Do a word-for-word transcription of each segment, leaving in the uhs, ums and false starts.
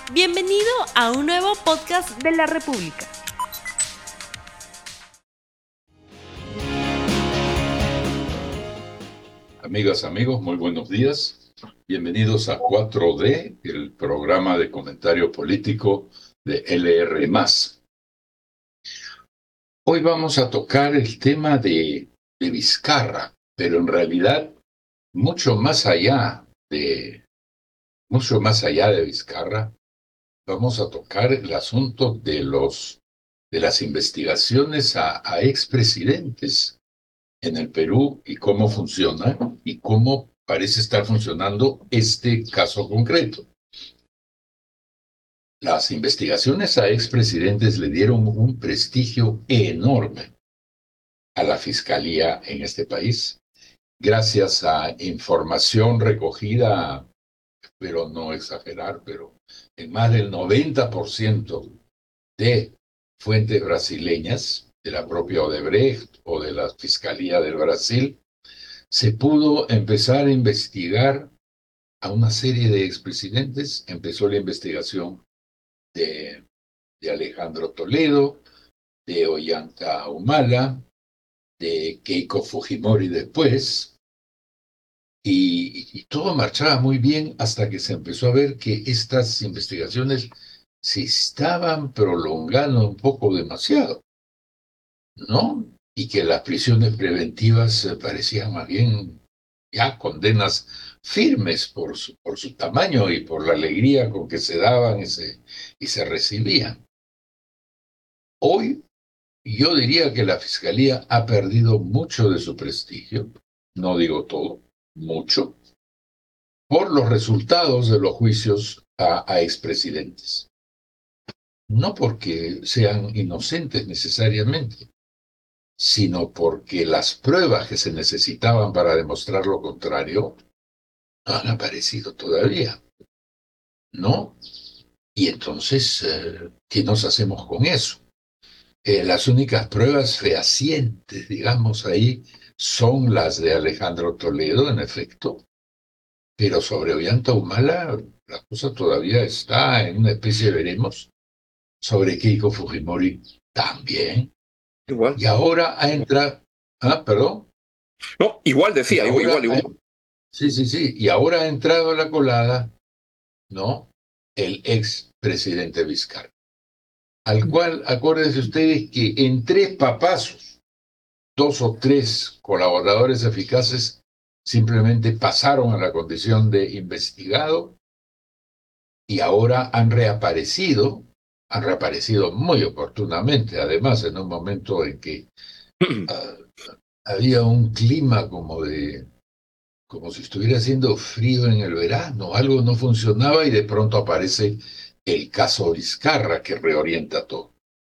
Bienvenido a un nuevo podcast de la República. Amigas, amigos, muy buenos días. Bienvenidos a cuatro D, el programa de comentario político de L R más. Hoy vamos a tocar el tema de, de Vizcarra, pero en realidad mucho más allá de, mucho más allá de Vizcarra, vamos a tocar el asunto de los, de las investigaciones a, a expresidentes en el Perú y cómo funciona y cómo parece estar funcionando este caso concreto. Las investigaciones a expresidentes le dieron un prestigio enorme a la fiscalía en este país, gracias a información recogida, espero no exagerar, pero en más del noventa por ciento de fuentes brasileñas, de la propia Odebrecht o de la Fiscalía del Brasil, se pudo empezar a investigar a una serie de expresidentes. Empezó la investigación de, de Alejandro Toledo, de Ollanta Humala, de Keiko Fujimori después, y, y todo marchaba muy bien hasta que se empezó a ver que estas investigaciones se estaban prolongando un poco demasiado, ¿no? Y que las prisiones preventivas eh, parecían más bien ya condenas firmes por su, por su tamaño y por la alegría con que se daban y se, y se recibían. Hoy yo diría que la Fiscalía ha perdido mucho de su prestigio, no digo todo, mucho, por los resultados de los juicios a, a expresidentes. No porque sean inocentes necesariamente, sino porque las pruebas que se necesitaban para demostrar lo contrario no han aparecido todavía, ¿no? Y entonces, eh, ¿qué nos hacemos con eso? Eh, las únicas pruebas fehacientes, digamos, ahí son las de Alejandro Toledo, en efecto, pero sobre Ollanta Humala la cosa todavía está en una especie de veremos. Sobre Keiko Fujimori también. Igual. Y ahora ha entrado... Ah, perdón. No, igual decía, igual, igual, igual. Ha, sí, sí, sí. Y ahora ha entrado a la colada, ¿no? El ex presidente Vizcarra, al cual, acuérdense ustedes que en tres papazos, dos o tres colaboradores eficaces simplemente pasaron a la condición de investigado y ahora han reaparecido, han reaparecido muy oportunamente, además en un momento en que uh, había un clima como de, como si estuviera haciendo frío en el verano, algo no funcionaba y de pronto aparece el caso Vizcarra que reorienta todo.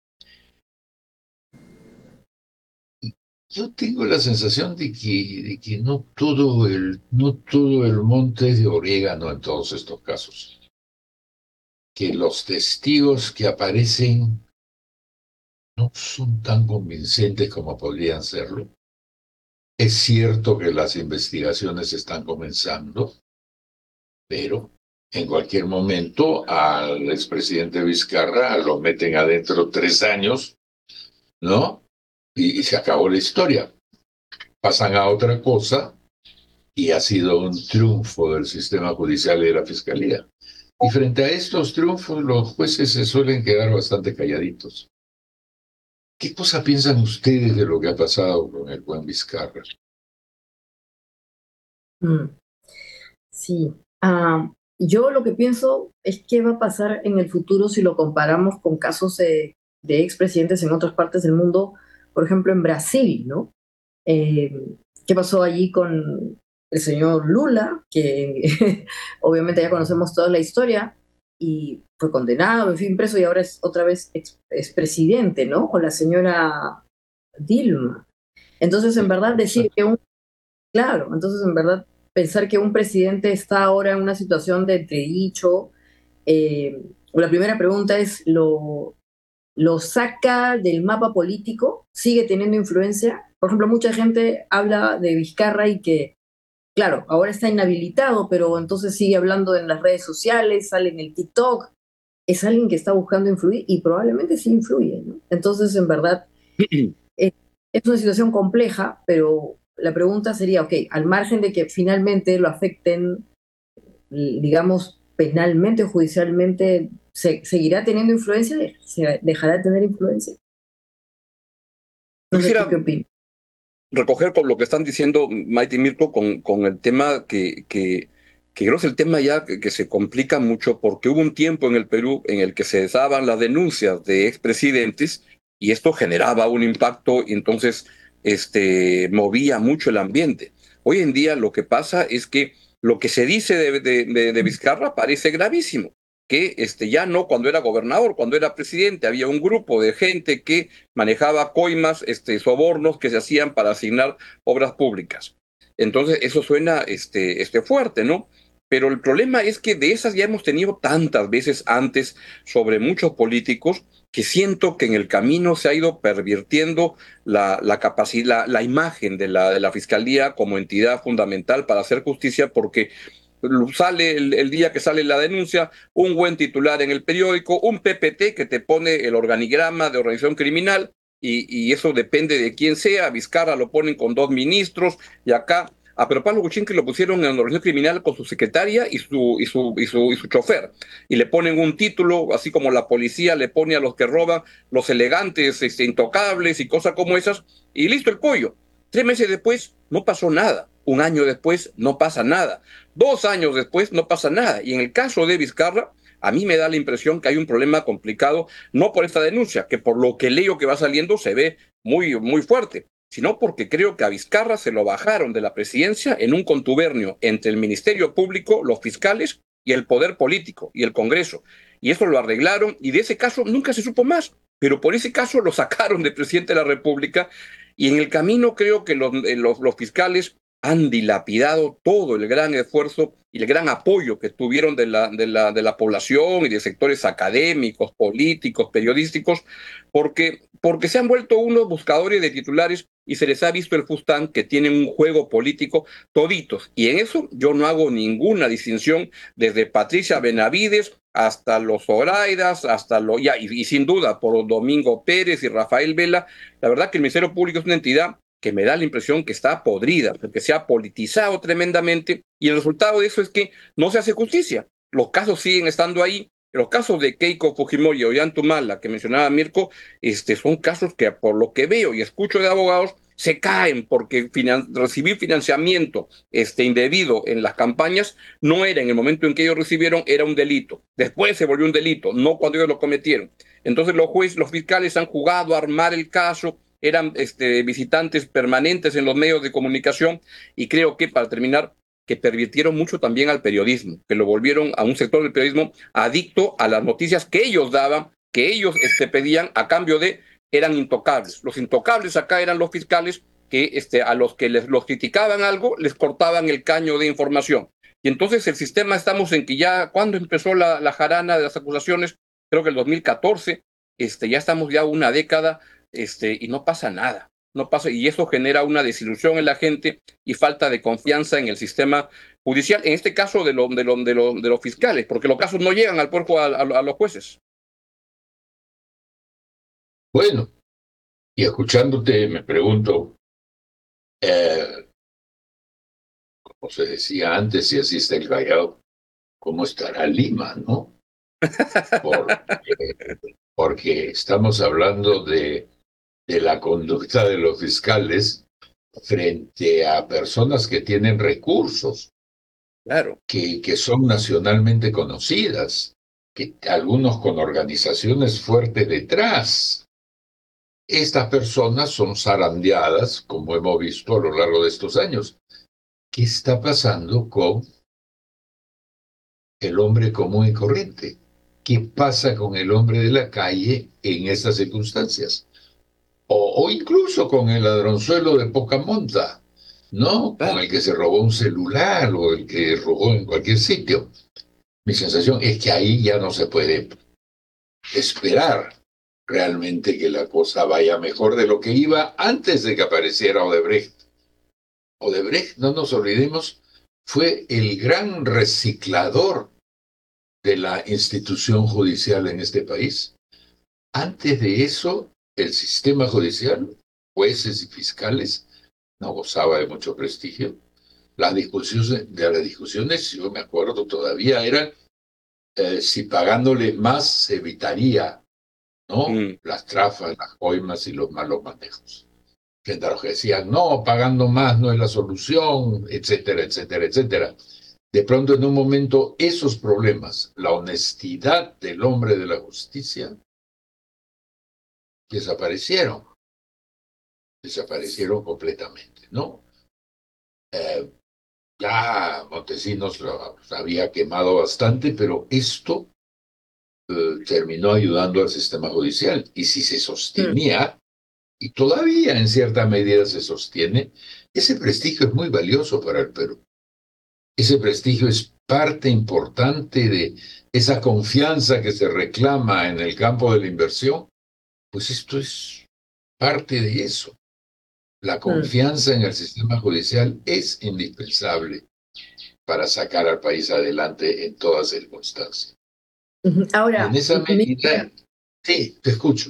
Yo tengo la sensación de que, de que no, todo el, no todo el monte es de orégano en todos estos casos. Que los testigos que aparecen no son tan convincentes como podrían serlo. Es cierto que las investigaciones están comenzando, pero en cualquier momento al expresidente Vizcarra lo meten adentro tres años, ¿no? Y, y se acabó la historia. Pasan a otra cosa y ha sido un triunfo del sistema judicial y de la fiscalía. Y frente a estos triunfos, los jueces se suelen quedar bastante calladitos. ¿Qué cosa piensan ustedes de lo que ha pasado con el buen Vizcarra? Mm. Sí. Uh, yo lo que pienso es qué va a pasar en el futuro si lo comparamos con casos de, de expresidentes en otras partes del mundo, por ejemplo en Brasil, ¿no? Eh, ¿Qué pasó allí con el señor Lula? Que obviamente ya conocemos toda la historia y fue condenado, en fin, preso y ahora es otra vez ex, expresidente, ¿no? Con la señora Dilma. Entonces, en verdad, decir que un... Claro, entonces, en verdad, pensar que un presidente está ahora en una situación de entredicho, eh, la primera pregunta es, ¿lo, ¿lo saca del mapa político? ¿Sigue teniendo influencia? Por ejemplo, mucha gente habla de Vizcarra y que, claro, ahora está inhabilitado, pero entonces sigue hablando en las redes sociales, sale en el TikTok. es alguien que está buscando influir y probablemente sí influye, ¿no? Entonces, en verdad, es, es una situación compleja, pero la pregunta sería, ok, al margen de que finalmente lo afecten, digamos, penalmente o judicialmente, ¿se, ¿seguirá teniendo influencia? ¿Se dejará de tener influencia? Yo No sé, ¿tú quisiera qué opinas? recoger con lo que están diciendo Maite y Mirko con, con el tema que, que, que creo que es el tema ya que, que se complica mucho porque hubo un tiempo en el Perú en el que se daban las denuncias de expresidentes y esto generaba un impacto y entonces este, movía mucho el ambiente. Hoy en día lo que pasa es que lo que se dice de, de, de, de Vizcarra parece gravísimo, que este, ya no cuando era gobernador, cuando era presidente, había un grupo de gente que manejaba coimas, este, sobornos que se hacían para asignar obras públicas. Entonces, eso suena este, este fuerte, ¿no? Pero el problema es que de esas ya hemos tenido tantas veces antes sobre muchos políticos que siento que en el camino se ha ido pervirtiendo la, la capacidad, la, la imagen de la, de la Fiscalía como entidad fundamental para hacer justicia, porque sale el, el día que sale la denuncia, un buen titular en el periódico, un P P T que te pone el organigrama de organización criminal, y, y eso depende de quién sea. A Vizcarra lo ponen con dos ministros, y acá a Pedro Pablo Kuczynski lo pusieron en la organización criminal con su secretaria y su, y su, y su, y su chofer, y le ponen un título, así como la policía le pone a los que roban los elegantes, este, intocables y cosas como esas, y listo el pollo. Tres meses después no pasó nada. Un año después no pasa nada. Dos años después no pasa nada. Y en el caso de Vizcarra, a mí me da la impresión que hay un problema complicado, no por esta denuncia, que por lo que leo que va saliendo se ve muy, muy fuerte, sino porque creo que a Vizcarra se lo bajaron de la presidencia en un contubernio entre el Ministerio Público, los fiscales y el poder político y el Congreso. Y eso lo arreglaron y de ese caso nunca se supo más, pero por ese caso lo sacaron de presidente de la República y en el camino creo que los, los, los fiscales han dilapidado todo el gran esfuerzo y el gran apoyo que tuvieron de la, de la, de la población y de sectores académicos, políticos, periodísticos, porque, porque se han vuelto unos buscadores de titulares y se les ha visto el fustán que tienen un juego político toditos. Y en eso yo no hago ninguna distinción desde Patricia Benavides hasta los Zoraidas, hasta lo, ya, y, y sin duda por Domingo Pérez y Rafael Vela. La verdad que el Ministerio Público es una entidad que me da la impresión que está podrida, porque se ha politizado tremendamente y el resultado de eso es que no se hace justicia. Los casos siguen estando ahí. Los casos de Keiko Fujimori y Ollanta-Humala, que mencionaba Mirko, este, son casos que por lo que veo y escucho de abogados, se caen porque finan- recibir financiamiento este, indebido en las campañas no era en el momento en que ellos recibieron, era un delito. Después se volvió un delito, no cuando ellos lo cometieron. Entonces los jueces, los fiscales han jugado a armar el caso, eran este, visitantes permanentes en los medios de comunicación y creo que, para terminar, que pervirtieron mucho también al periodismo, que lo volvieron a un sector del periodismo adicto a las noticias que ellos daban, que ellos este, pedían a cambio de, eran intocables. Los intocables acá eran los fiscales que este, a los que les los criticaban algo, les cortaban el caño de información. Y entonces el sistema, estamos en que ya, ¿cuándo empezó la, la jarana de las acusaciones? Creo que el dos mil catorce, este, ya estamos ya una década, este, y no pasa nada. No pasa, y eso genera una desilusión en la gente y falta de confianza en el sistema judicial, en este caso de, lo, de, lo, de, lo, de los fiscales, porque los casos no llegan al cuerpo a, a, a los jueces. Bueno, y escuchándote me pregunto, eh, como se decía antes, si así está el Callao, ¿cómo estará Lima, no? Porque, porque estamos hablando de de la conducta de los fiscales frente a personas que tienen recursos, claro, que, que son nacionalmente conocidas, que algunos con organizaciones fuertes detrás. Estas personas son zarandeadas, como hemos visto a lo largo de estos años. ¿Qué está pasando con el hombre común y corriente? ¿Qué pasa con el hombre de la calle en estas circunstancias? O, o incluso con el ladronzuelo de poca monta, ¿no? Con el que se robó un celular o el que robó en cualquier sitio. Mi sensación es que ahí ya no se puede esperar realmente que la cosa vaya mejor de lo que iba antes de que apareciera Odebrecht. Odebrecht, no nos olvidemos, fue el gran reciclador de la institución judicial en este país. Antes de eso, el sistema judicial, jueces y fiscales, no gozaba de mucho prestigio. Las discusiones, de las discusiones, yo me acuerdo todavía, eran eh, si pagándole más se evitaría, ¿no? Mm. Las trafas, las coimas y los malos manejos. Frente a los que decían, no, pagando más no es la solución, etcétera, etcétera, etcétera. De pronto, en un momento, esos problemas, la honestidad del hombre de la justicia, desaparecieron. Desaparecieron completamente, ¿no? Eh, ya Montesinos lo había quemado bastante, pero esto eh, terminó ayudando al sistema judicial. Y si se sostenía, y todavía en cierta medida se sostiene, ese prestigio es muy valioso para el Perú. Ese prestigio es parte importante de esa confianza que se reclama en el campo de la inversión. Pues esto es parte de eso. La confianza en el sistema judicial es indispensable para sacar al país adelante en todas circunstancias. Ahora, en esa medida, sí, te escucho.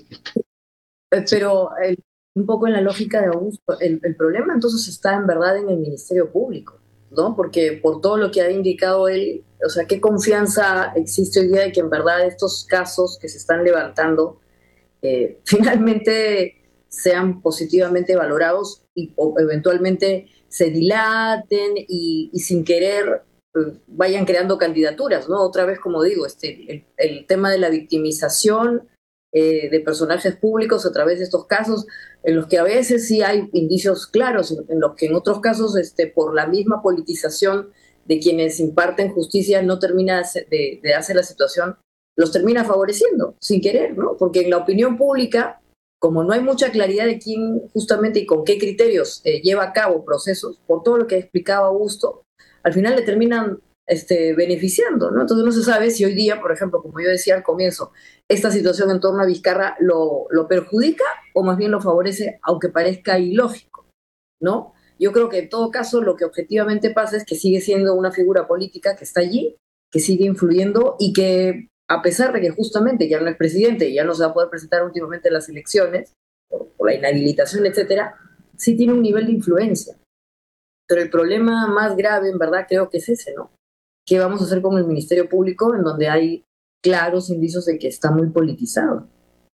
Pero el, un poco en la lógica de Augusto, el, el problema entonces está en verdad en el Ministerio Público, ¿no? Porque por todo lo que ha indicado él, o sea, ¿qué confianza existe hoy día de que en verdad estos casos que se están levantando eh, finalmente sean positivamente valorados y o eventualmente se dilaten y, y sin querer eh, vayan creando candidaturas, ¿no? Otra vez, como digo, este, el, el tema de la victimización eh, de personajes públicos a través de estos casos, en los que a veces sí hay indicios claros, en, en los que en otros casos, este, por la misma politización de quienes imparten justicia, no termina de, de hacer la situación, los termina favoreciendo, sin querer, ¿no? Porque en la opinión pública, como no hay mucha claridad de quién justamente y con qué criterios eh, lleva a cabo procesos, por todo lo que explicaba Augusto, al final le terminan este, beneficiando, ¿no? Entonces no se sabe si hoy día, por ejemplo, como yo decía al comienzo, esta situación en torno a Vizcarra lo, lo perjudica o más bien lo favorece, aunque parezca ilógico, ¿no? Yo creo que en todo caso lo que objetivamente pasa es que sigue siendo una figura política que está allí, que sigue influyendo y que a pesar de que justamente ya no es presidente y ya no se va a poder presentar últimamente en las elecciones, por, por la inhabilitación, etcétera, sí tiene un nivel de influencia. Pero el problema más grave, en verdad, creo que es ese, ¿no? ¿Qué vamos a hacer con el Ministerio Público en donde hay claros indicios de que está muy politizado?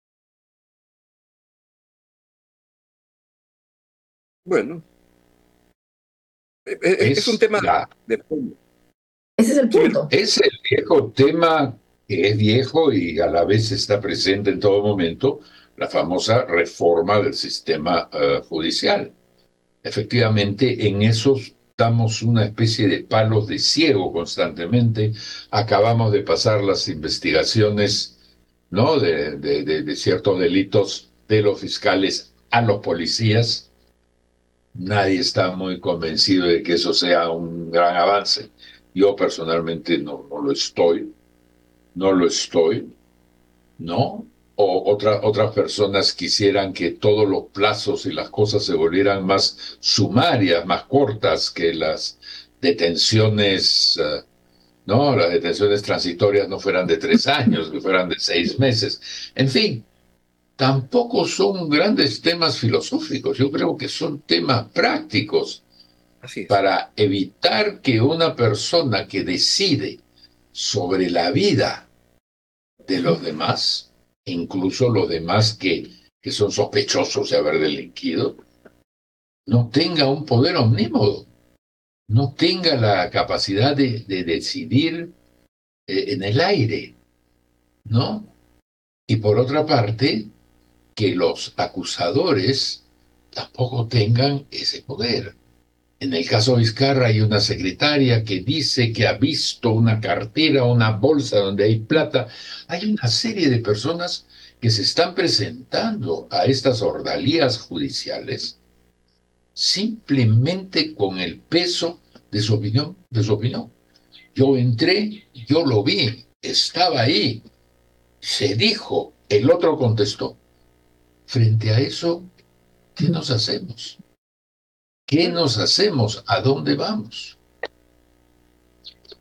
Bueno, es, es un tema la, de fondo. Ese es el punto. Es el viejo tema que es viejo y a la vez está presente en todo momento, la famosa reforma del sistema uh, judicial. Efectivamente, en eso damos una especie de palos de ciego constantemente. Acabamos de pasar las investigaciones, ¿no?, de, de, de, de ciertos delitos de los fiscales a los policías. Nadie está muy convencido de que eso sea un gran avance. Yo personalmente no, no lo estoy, no lo estoy, ¿no? O otra, otras personas quisieran que todos los plazos y las cosas se volvieran más sumarias, más cortas, que las detenciones, uh, ¿no? Las detenciones transitorias no fueran de tres años, que fueran de seis meses. En fin, tampoco son grandes temas filosóficos, yo creo que son temas prácticos. Así es. Para evitar que una persona que decide sobre la vida de los demás, incluso los demás que, que son sospechosos de haber delinquido, no tenga un poder omnímodo, no tenga la capacidad de, de decidir eh, en el aire, ¿no? Y por otra parte, que los acusadores tampoco tengan ese poder. En el caso Vizcarra hay una secretaria que dice que ha visto una cartera, una bolsa donde hay plata. Hay una serie de personas que se están presentando a estas ordalías judiciales simplemente con el peso de su opinión, de su opinión. Yo entré, yo lo vi, estaba ahí, se dijo, el otro contestó. Frente a eso, ¿qué nos hacemos? ¿Qué nos hacemos? ¿A dónde vamos?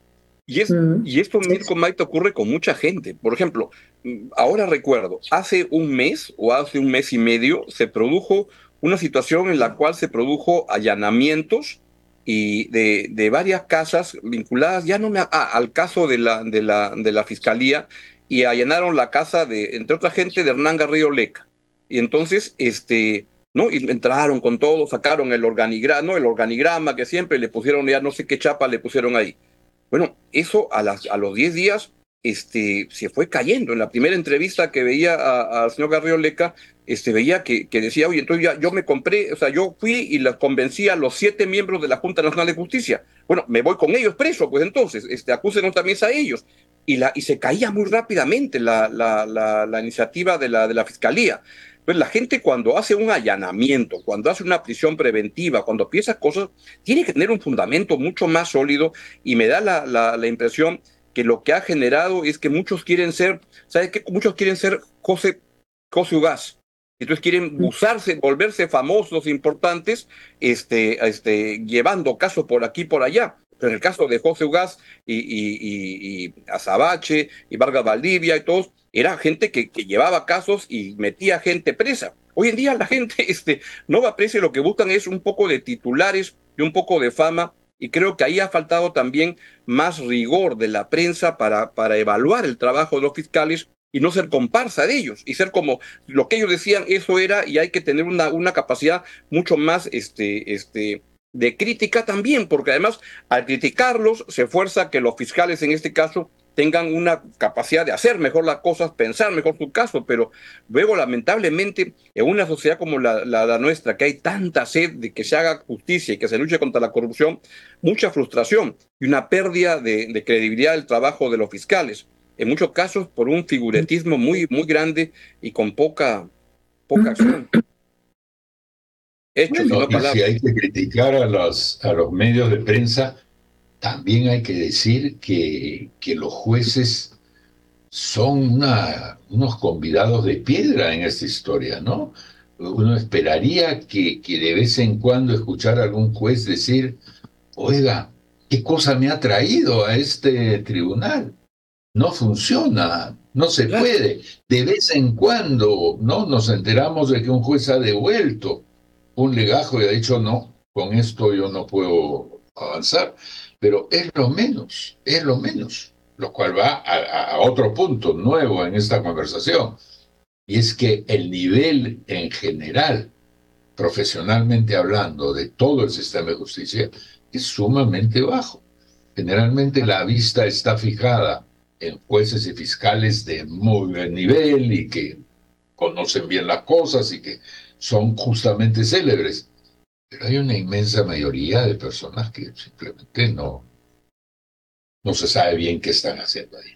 Y, es, mm. y esto, Mirko Maite, ocurre con mucha gente. Por ejemplo, ahora recuerdo, hace un mes o hace un mes y medio se produjo una situación en la cual se produjo allanamientos y de, de varias casas vinculadas, ya no me, ah, al caso de la, de, la, de la Fiscalía, y allanaron la casa de, entre otra gente, de Hernán Garrido Leca. Y entonces, este... ¿no? Y entraron con todo, sacaron el organigrama, ¿no? El organigrama que siempre le pusieron, ya no sé qué chapa le pusieron ahí. Bueno, eso a, las, a los diez días este, se fue cayendo. En la primera entrevista que veía al señor Garrido Leca, este, veía que, que decía, oye, entonces ya, yo me compré, o sea, yo fui y las convencí a los siete miembros de la Junta Nacional de Justicia. Bueno, me voy con ellos preso, pues entonces, este, acúsenos también a ellos. Y, la, y se caía muy rápidamente la, la, la, la iniciativa de la, de la Fiscalía. Pues la gente cuando hace un allanamiento, cuando hace una prisión preventiva, cuando piensa cosas, tiene que tener un fundamento mucho más sólido, y me da la, la, la impresión que lo que ha generado es que muchos quieren ser, ¿sabes qué? Muchos quieren ser José, José Ugaz. Entonces quieren usarse, volverse famosos, importantes, este, este, llevando casos por aquí y por allá. Pero en el caso de José Ugaz y, y, y, y Azabache y Vargas Valdivia y todos, era gente que, que llevaba casos y metía gente presa. Hoy en día la gente este, no va presa, y lo que buscan es un poco de titulares y un poco de fama, y creo que ahí ha faltado también más rigor de la prensa para, para evaluar el trabajo de los fiscales y no ser comparsa de ellos, y ser como lo que ellos decían, eso era, y hay que tener una, una capacidad mucho más este, este, de crítica también, porque además al criticarlos se fuerza que los fiscales en este caso tengan una capacidad de hacer mejor las cosas, pensar mejor su caso, pero luego lamentablemente en una sociedad como la, la, la nuestra, que hay tanta sed de que se haga justicia y que se luche contra la corrupción, mucha frustración y una pérdida de, de credibilidad del trabajo de los fiscales, en muchos casos por un figuretismo muy, muy grande y con poca, poca acción. Hechos, bueno, y no si hay que criticar a los, a los medios de prensa, también hay que decir que, que los jueces son una, unos convidados de piedra en esta historia, ¿no? Uno esperaría que, que de vez en cuando escuchar a algún juez decir, oiga, ¿qué cosa me ha traído a este tribunal? No funciona, no se puede. De vez en cuando, ¿no? Nos enteramos de que un juez ha devuelto un legajo y ha dicho, no, con esto yo no puedo avanzar. Pero es lo menos, es lo menos, lo cual va a, a otro punto nuevo en esta conversación, y es que el nivel en general, profesionalmente hablando, de todo el sistema de justicia es sumamente bajo. Generalmente la vista está fijada en jueces y fiscales de muy buen nivel y que conocen bien las cosas y que son justamente célebres. Pero hay una inmensa mayoría de personas que simplemente no, no se sabe bien qué están haciendo ahí.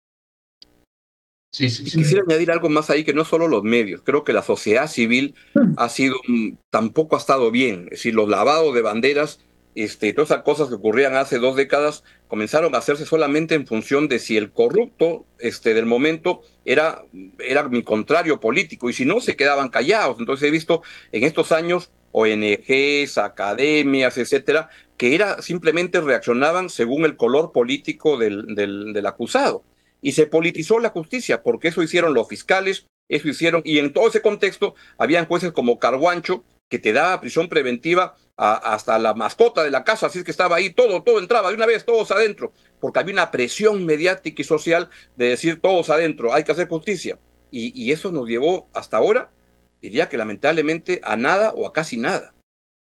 Sí, sí, y sí. Quisiera añadir algo más ahí, que no solo los medios, creo que la sociedad civil ha sido, tampoco ha estado bien. Es decir, los lavados de banderas, este, todas esas cosas que ocurrían hace dos décadas, comenzaron a hacerse solamente en función de si el corrupto este, del momento era, era mi contrario político, y si no, se quedaban callados. Entonces he visto en estos años O N Ges, academias, etcétera, que era, simplemente reaccionaban según el color político del, del, del acusado. Y se politizó la justicia, porque eso hicieron los fiscales, eso hicieron, y en todo ese contexto habían jueces como Carguancho, que te daba prisión preventiva a, hasta la mascota de la casa, así es que estaba ahí, todo, todo entraba de una vez, todos adentro, porque había una presión mediática y social de decir todos adentro, hay que hacer justicia. Y, y eso nos llevó hasta ahora, diría que lamentablemente, a nada o a casi nada.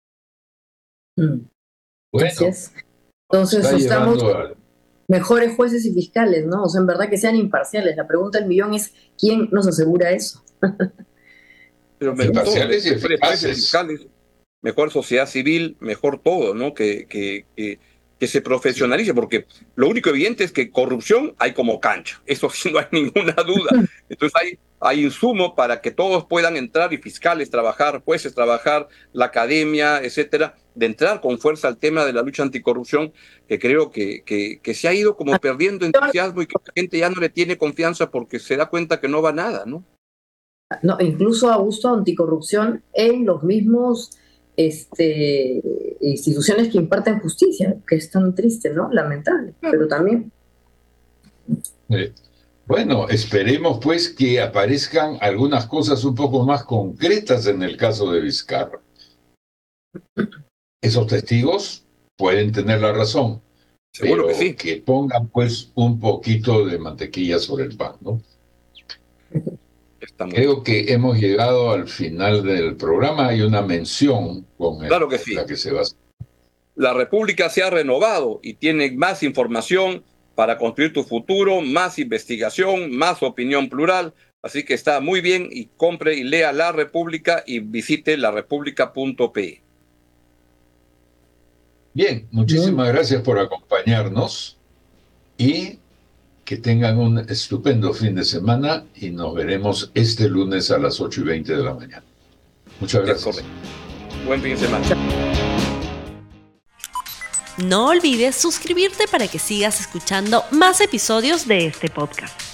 Bueno, así es. Entonces estamos a... mejores jueces y fiscales, ¿no? O sea, en verdad que sean imparciales. La pregunta del millón es, ¿quién nos asegura eso? Pero mejor, imparciales y eficaces. Fiscales, mejor sociedad civil, mejor todo, ¿no? Que, que, que, que se profesionalice, porque lo único evidente es que corrupción hay como cancha. Eso sí, no hay ninguna duda. Entonces hay, hay insumo para que todos puedan entrar, y fiscales trabajar, jueces trabajar, la academia, etcétera, de entrar con fuerza al tema de la lucha anticorrupción, que creo que, que, que se ha ido como perdiendo entusiasmo y que la gente ya no le tiene confianza porque se da cuenta que no va nada, ¿no? No, incluso Augusto, anticorrupción en los mismos este, instituciones que imparten justicia, que es tan triste, ¿no? Lamentable, pero también. Eh, bueno, esperemos pues que aparezcan algunas cosas un poco más concretas en el caso de Vizcarra. Esos testigos pueden tener la razón, Seguro pero que sí. que pongan pues un poquito de mantequilla sobre el pan, ¿no? Está muy Creo que hemos llegado al final del programa. Hay una mención con el, Claro que sí. la que se va a... La República se ha renovado y tiene más información para construir tu futuro, más investigación, más opinión plural. Así que está muy bien y compre y lea La República y visite la república punto pe. Bien, muchísimas Bien. gracias por acompañarnos y que tengan un estupendo fin de semana y nos veremos este lunes a las ocho y veinte de la mañana. Muchas Es gracias. correcto. Buen fin de semana. No olvides suscribirte para que sigas escuchando más episodios de este podcast.